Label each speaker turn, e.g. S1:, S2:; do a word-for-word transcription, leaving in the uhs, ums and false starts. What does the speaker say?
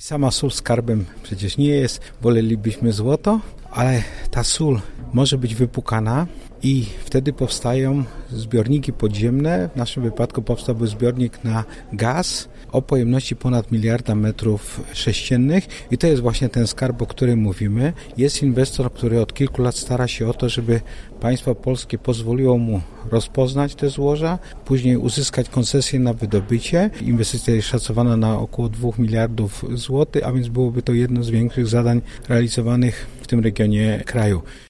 S1: Sama sól skarbem przecież nie jest, wolelibyśmy złoto, ale ta sól może być wypłukana i wtedy powstają zbiorniki podziemne. W naszym wypadku powstałby zbiornik na gaz o pojemności ponad miliarda metrów sześciennych i to jest właśnie ten skarb, o którym mówimy. Jest inwestor, który od kilku lat stara się o to, żeby państwo polskie pozwoliło mu rozpoznać te złoża, później uzyskać koncesję na wydobycie. Inwestycja jest szacowana na około dwóch miliardów złotych, a więc byłoby to jedno z większych zadań realizowanych w tym regionie kraju.